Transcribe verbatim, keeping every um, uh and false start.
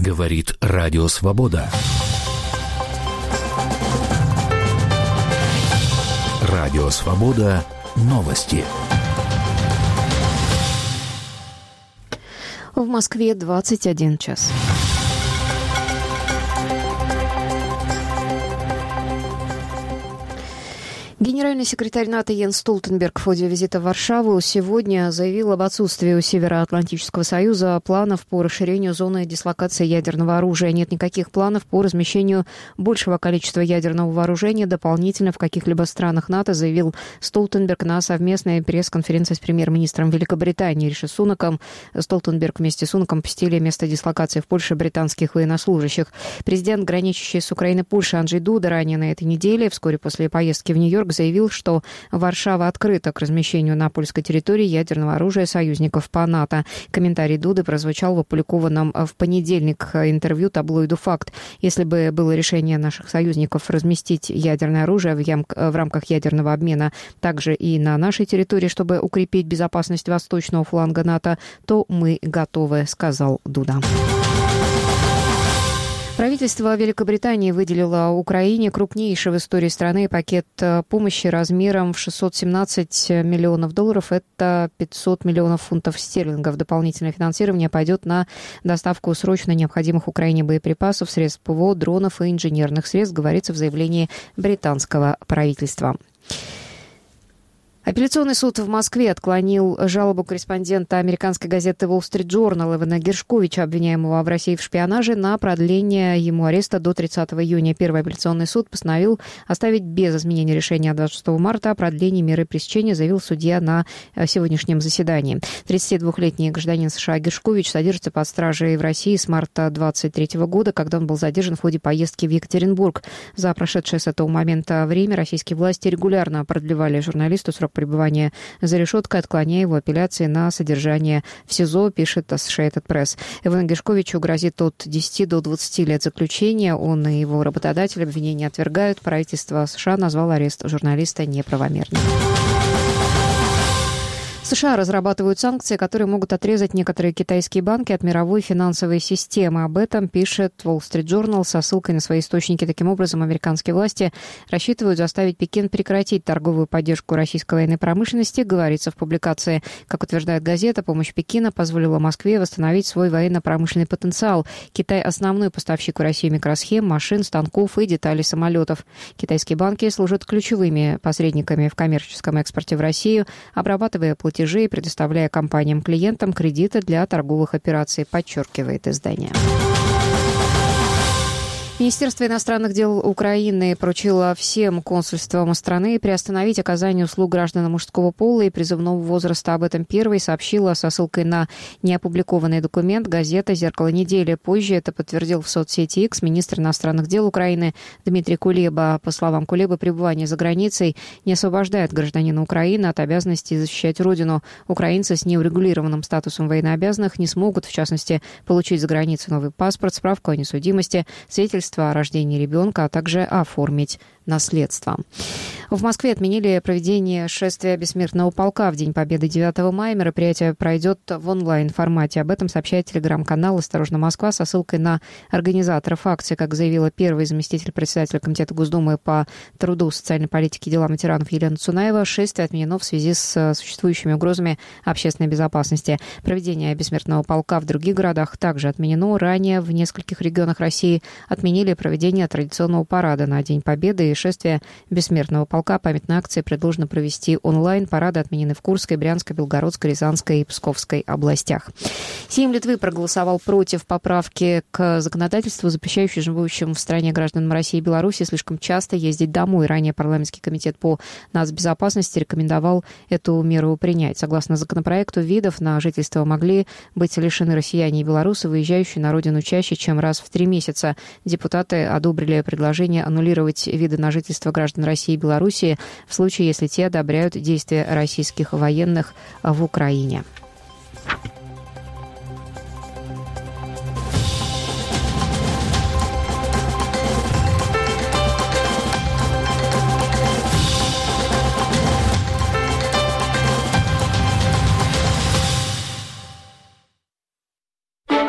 Говорит Радио Свобода. Радио Свобода. Новости. В Москве двадцать один час. Генеральный секретарь НАТО Йенс Столтенберг в ходе визита в Варшаву сегодня заявил об отсутствии у Североатлантического союза планов по расширению зоны дислокации ядерного оружия. Нет никаких планов по размещению большего количества ядерного вооружения дополнительно в каких-либо странах НАТО, заявил Столтенберг на совместной пресс-конференции с премьер-министром Великобритании Риши Сунаком. Столтенберг вместе с Сунаком посетили место дислокации в Польше британских военнослужащих. Президент, граничащий с Украиной Польши Анджей Дуда, ранее на этой неделе, вскоре после поездки в Нью-Йорк, заявил, что Варшава открыта к размещению на польской территории ядерного оружия союзников по НАТО. Комментарий Дуды прозвучал в опубликованном в понедельник интервью таблоиду «Факт». Если бы было решение наших союзников разместить ядерное оружие в, ям... в рамках ядерного обмена также и на нашей территории, чтобы укрепить безопасность восточного фланга НАТО, то мы готовы, сказал Дуда. Правительство Великобритании выделило Украине крупнейший в истории страны пакет помощи размером в шестьсот семнадцать миллионов долларов. Это пятьсот миллионов фунтов стерлингов. Дополнительное финансирование пойдет на доставку срочно необходимых Украине боеприпасов, средств ПВО, дронов и инженерных средств, говорится в заявлении британского правительства. Апелляционный суд в Москве отклонил жалобу корреспондента американской газеты Wall Street Journal Ивана Гершковича, обвиняемого в России в шпионаже, на продление ему ареста до тридцатого июня. Первый апелляционный суд постановил оставить без изменения решения двадцать шестого марта о продлении меры пресечения, заявил судья на сегодняшнем заседании. тридцатидвухлетний гражданин США Гершкович содержится под стражей в России с марта двадцать третьего года, когда он был задержан в ходе поездки в Екатеринбург. За прошедшее с этого момента время российские власти регулярно продлевали журналисту срок пребывания за решеткой, отклоняя его апелляции на содержание в СИЗО, пишет Associated Press. Ивану Гершковичу грозит от десяти до двадцати лет заключения. Он и его работодатель обвинения отвергают. Правительство США назвало арест журналиста неправомерным. США разрабатывают санкции, которые могут отрезать некоторые китайские банки от мировой финансовой системы. Об этом пишет Wall Street Journal со ссылкой на свои источники. Таким образом, американские власти рассчитывают заставить Пекин прекратить торговую поддержку российской военной промышленности, говорится в публикации. Как утверждает газета, помощь Пекина позволила Москве восстановить свой военно-промышленный потенциал. Китай – основной поставщик в России микросхем, машин, станков и деталей самолетов. Китайские банки служат ключевыми посредниками в коммерческом экспорте в Россию, обрабатывая платежи и предоставляя компаниям-клиентам кредиты для торговых операций, подчеркивает издание. Министерство иностранных дел Украины поручило всем консульствам страны приостановить оказание услуг гражданам мужского пола и призывного возраста. Об этом первой сообщила со ссылкой на неопубликованный документ газета «Зеркало недели». Позже это подтвердил в соцсети X министр иностранных дел Украины Дмитрий Кулеба. По словам Кулебы, пребывание за границей не освобождает гражданина Украины от обязанности защищать родину. Украинцы с неурегулированным статусом военнообязанных не смогут, в частности, получить за границей новый паспорт, справку о несудимости, свидетельство о рождении ребенка, а также оформить наследство. В Москве отменили проведение шествия Бессмертного полка в День Победы девятого мая. Мероприятие пройдет в онлайн-формате. Об этом сообщает телеграм-канал «Осторожно, Москва» со ссылкой на организаторов акции. Как заявила первый заместитель председателя Комитета Госдумы по труду, социальной политике и делам ветеранов Елена Цунаева, шествие отменено в связи с существующими угрозами общественной безопасности. Проведение Бессмертного полка в других городах также отменено. Ранее в нескольких регионах России отменили проведение традиционного парада на День Победы и шествие Бессмертного полка. Памятные акции предложено провести онлайн. Парады отменены в Курской, Брянской, Белгородской, Рязанской и Псковской областях. Сейм Литвы проголосовал против поправки к законодательству, запрещающей живущим в стране гражданам России и Беларуси слишком часто ездить домой. Ранее парламентский комитет по нацбезопасности рекомендовал эту меру принять. Согласно законопроекту, видов на жительство могли быть лишены россияне и белорусы, выезжающие на родину чаще, чем раз в три месяца. Депутаты одобрили предложение аннулировать виды на жительство граждан России и Беларуси в случае, если те одобряют действия российских военных в Украине.